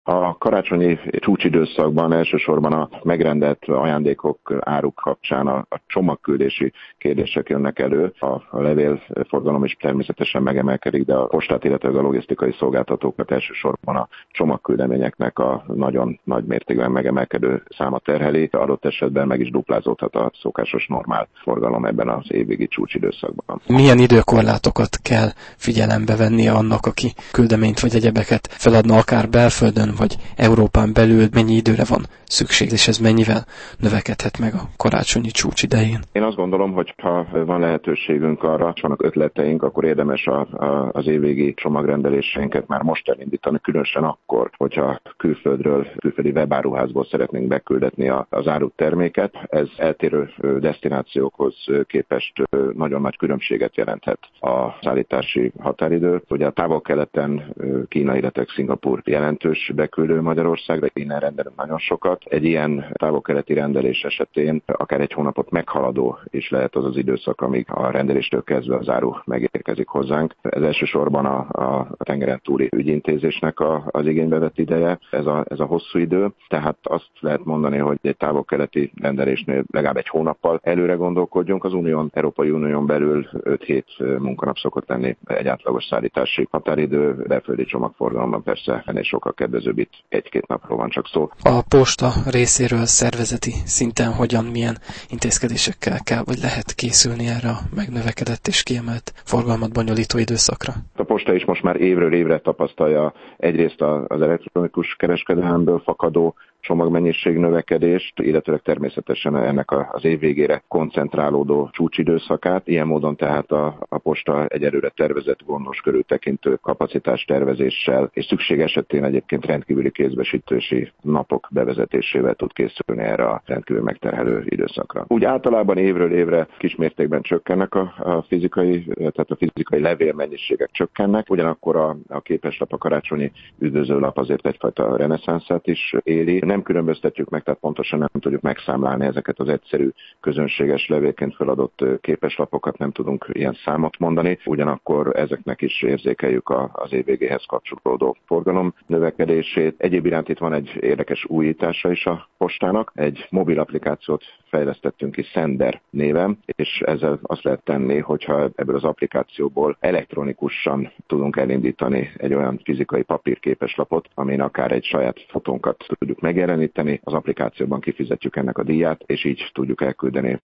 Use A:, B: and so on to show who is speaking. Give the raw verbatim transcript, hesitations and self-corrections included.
A: A karácsonyi csúcsidőszakban elsősorban a megrendelt ajándékok, áruk kapcsán a, a csomagküldési kérdések jönnek elő. A, a levélforgalom is természetesen megemelkedik, de a postát, illetve a logisztikai szolgáltatókat elsősorban a csomagküldeményeknek a nagyon nagy mértékben megemelkedő száma terheli. Adott esetben meg is duplázódhat a szokásos normál forgalom ebben az évvégi csúcsidőszakban.
B: Milyen időkorlátokat kell figyelembe venni annak, aki küldeményt vagy egyebeket feladna akár belföldön, vagy Európán belül, mennyi időre van szükség, és ez mennyivel növekedhet meg a karácsonyi csúcs idején?
A: Én azt gondolom, hogy ha van lehetőségünk arra, és vannak ötleteink, akkor érdemes a, a, az évvégi csomagrendeléseinket már most elindítani, különösen akkor, hogyha külföldről, külföldi webáruházból szeretnénk beküldetni a, az árut terméket. Ez eltérő desztinációkhoz képest nagyon nagy különbséget jelenthet a szállítási határidő. Ugye a távol-keleten Kína, illetve Szingapúr jelentős beküldő Magyarországra, innen rendelünk nagyon sokat. Egy ilyen távol-keleti rendelés esetén akár egy hónapot meghaladó is lehet az az időszak, amíg a rendeléstől kezdve az áru megérkezik hozzánk. Ez elsősorban a, a tengeren túli ügyintézésnek a, az igénybe vett ideje, ez a, ez a hosszú idő. Tehát azt lehet mondani, hogy egy távol-keleti rendelésnél legalább egy hónappal előre gondolkodjunk. Az Unión, Európai Unión belül öt hét munkanap szokott lenni egy átlagos szállítási határidő, belföldi csomagforgalomban persze ennél sokkal kedvezőbb, itt egy-két napról van csak szó.
B: A posta részéről szervezeti szinten hogyan, milyen intézkedésekkel kell, vagy lehet készülni erre a megnövekedett és kiemelt forgalmat bonyolító időszakra?
A: A posta is most már évről évre tapasztalja egyrészt az elektronikus kereskedelemből fakadó csomagmennyiség növekedést, illetve természetesen ennek az év végére koncentrálódó csúcsidőszakát. Ilyen módon tehát a, a posta egyelőre tervezett, gondos, körültekintő kapacitás tervezéssel és szükség esetén egyébként rendkívüli kézbesítési napok bevezetésével tud készülni erre a rendkívül megterhelő időszakra. Úgy általában évről évre kismértékben csökkennek a, a fizikai, tehát a fizikai levélmennyiségek csökkennek, ugyanakkor a, a képeslap, a karácsonyi üdvözőlap azért egyfajta reneszánszát is éli. Nem különböztetjük meg, tehát pontosan nem tudjuk megszámlálni ezeket az egyszerű, közönséges levélként feladott képeslapokat, nem tudunk ilyen számot mondani, ugyanakkor ezeknek is érzékeljük az év végéhez kapcsolódó forgalom növekedését. Egyéb iránt itt van egy érdekes újítása is a postának, egy mobil applikációt fejlesztettünk ki Sender néven, és ezzel azt lehet tenni, hogyha ebből az applikációból elektronikusan tudunk elindítani egy olyan fizikai papírképeslapot, amin akár egy saját fotónkat tudjuk megjeleníteni, az applikációban kifizetjük ennek a díját, és így tudjuk elküldeni